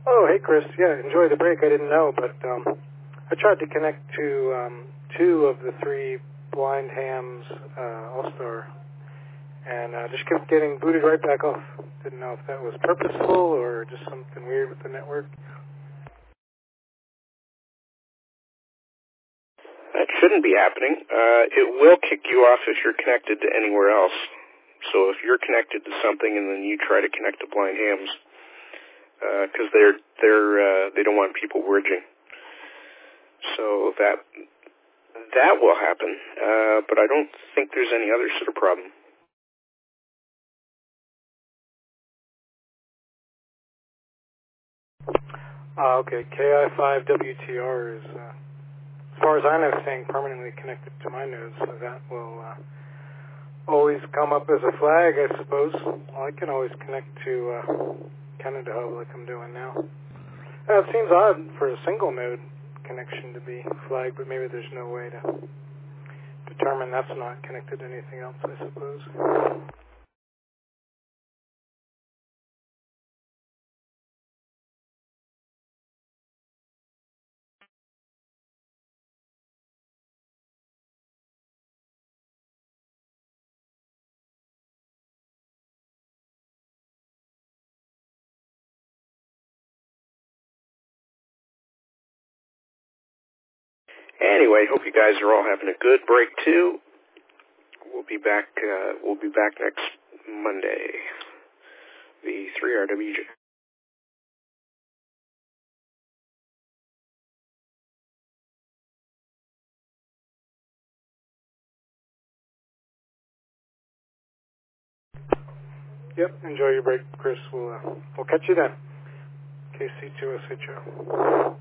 Oh, hey, Chris. Yeah, enjoy the break. I didn't know, but I tried to connect to two of the three blind hams All-Star, and just kept getting booted right back off. Didn't know if that was purposeful or just something weird with the network. That shouldn't be happening. It will kick you off if you're connected to anywhere else. So if you're connected to something and then you try to connect to blind hams, because they don't want people bridging. So that will happen. But I don't think there's any other sort of problem. Okay, KI5WTR is, as far as I know, staying permanently connected to my nodes, so that will always come up as a flag, I suppose. Well, I can always connect to Canada Hub like I'm doing now. It seems odd for a single node connection to be flagged, but maybe there's no way to determine that's not connected to anything else, I suppose. Anyway, hope you guys are all having a good break too. We'll be back next Monday. The 3RWJ. Yep, enjoy your break, Chris. We'll catch you then. KC2SHO.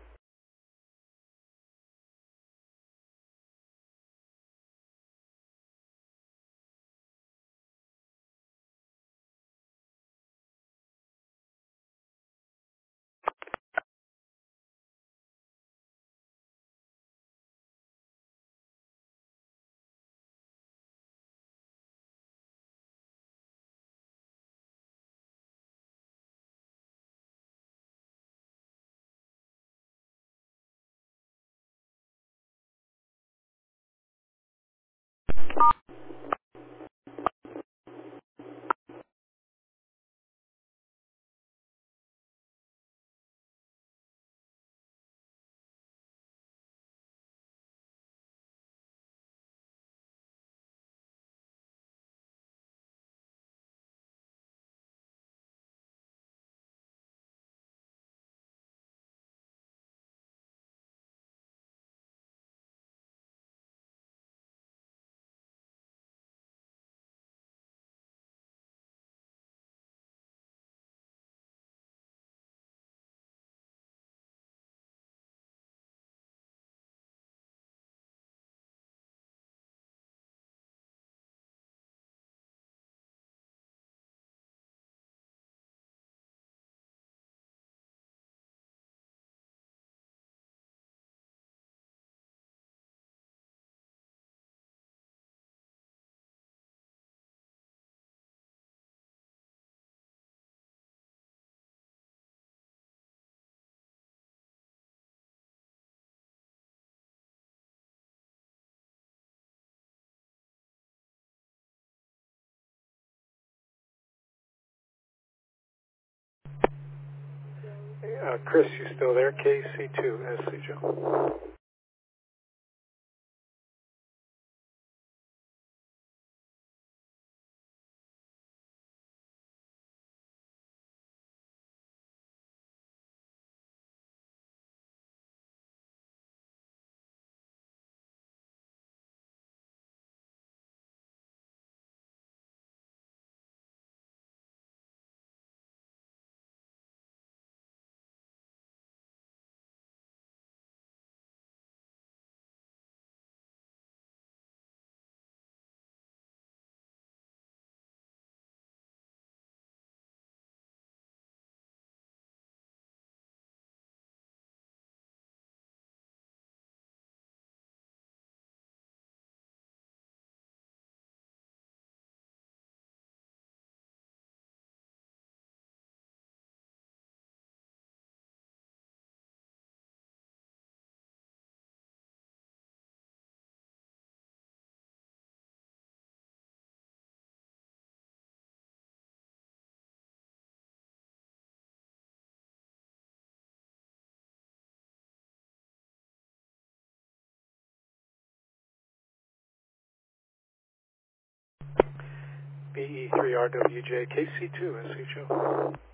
Chris, you still there? KC2SHO. PE3RWJ KC2SHO.